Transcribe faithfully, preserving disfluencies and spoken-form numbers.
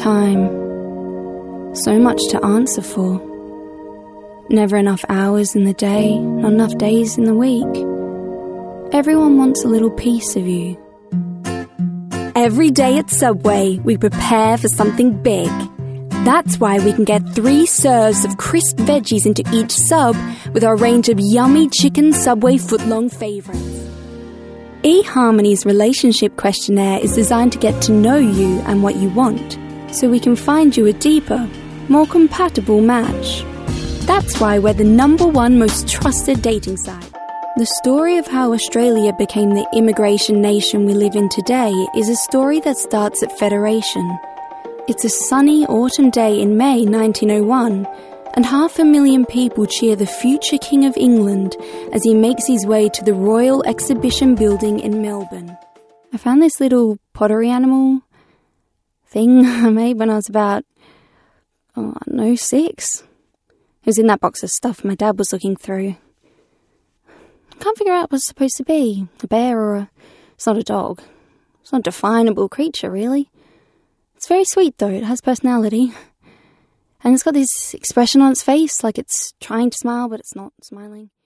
time. So much to answer for. Never enough hours in the day, not enough days in the week. Everyone wants a little piece of you. Every day at Subway, we prepare for something big. That's why we can get three serves of crisp veggies into each sub with our range of yummy chicken Subway footlong favourites. eHarmony's relationship questionnaire is designed to get to know you and what you want, so we can find you a deeper, more compatible match. That's why we're the number one most trusted dating site. The story of how Australia became the immigration nation we live in today is a story that starts at Federation. It's a sunny autumn day in May nineteen oh one, and half a million people cheer the future King of England as he makes his way to the Royal Exhibition Building in Melbourne. I found this little pottery animal thing I made when I was about, oh, I don't know, six. It was in that box of stuff my dad was looking through. I can't figure out what it's supposed to be. A bear or a... It's not a dog. It's not a definable creature, really. It's very sweet, though. It has personality. And it's got this expression on its face, like it's trying to smile, but it's not smiling.